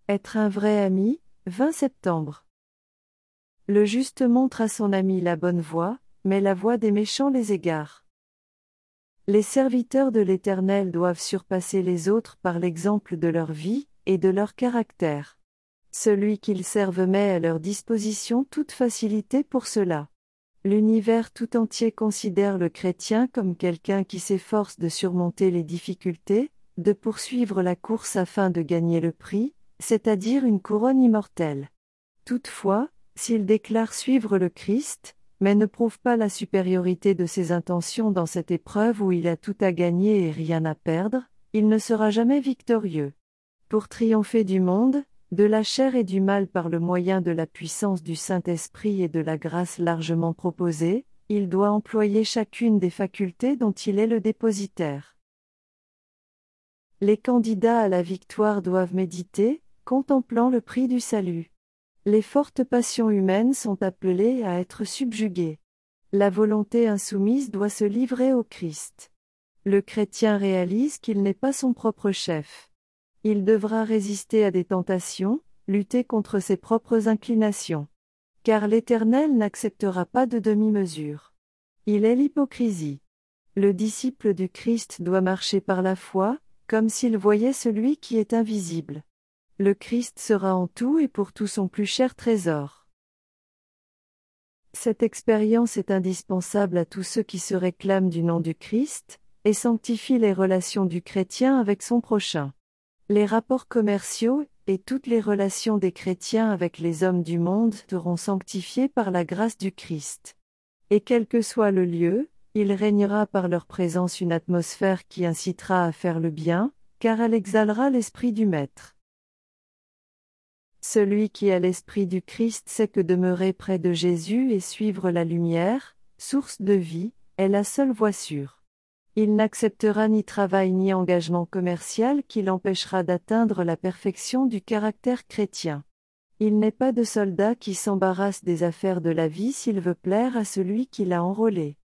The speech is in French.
Être un vrai ami, 20 septembre. Le juste montre à son ami la bonne voie, mais la voie des méchants les égare. Les serviteurs de l'Éternel doivent surpasser les autres par l'exemple de leur vie et de leur caractère. Celui qu'ils servent met à leur disposition toute facilité pour cela. L'univers tout entier considère le chrétien comme quelqu'un qui s'efforce de surmonter les difficultés, de poursuivre la course afin de gagner le prix, c'est-à-dire une couronne immortelle. Toutefois, s'il déclare suivre le Christ, mais ne prouve pas la supériorité de ses intentions dans cette épreuve où il a tout à gagner et rien à perdre, il ne sera jamais victorieux. Pour triompher du monde, de la chair et du mal par le moyen de la puissance du Saint-Esprit et de la grâce largement proposée, il doit employer chacune des facultés dont il est le dépositaire. Les candidats à la victoire doivent méditer, contemplant le prix du salut. Les fortes passions humaines sont appelées à être subjuguées. La volonté insoumise doit se livrer au Christ. Le chrétien réalise qu'il n'est pas son propre chef. Il devra résister à des tentations, lutter contre ses propres inclinations. Car l'Éternel n'acceptera pas de demi-mesure. Il est l'hypocrisie. Le disciple du Christ doit marcher par la foi, comme s'il voyait celui qui est invisible. Le Christ sera en tout et pour tout son plus cher trésor. Cette expérience est indispensable à tous ceux qui se réclament du nom du Christ, et sanctifient les relations du chrétien avec son prochain. Les rapports commerciaux, et toutes les relations des chrétiens avec les hommes du monde seront sanctifiés par la grâce du Christ. Et quel que soit le lieu, il régnera par leur présence une atmosphère qui incitera à faire le bien, car elle exhalera l'esprit du Maître. Celui qui a l'esprit du Christ sait que demeurer près de Jésus et suivre la lumière, source de vie, est la seule voie sûre. Il n'acceptera ni travail ni engagement commercial qui l'empêchera d'atteindre la perfection du caractère chrétien. Il n'est pas de soldat qui s'embarrasse des affaires de la vie s'il veut plaire à celui qui l'a enrôlé.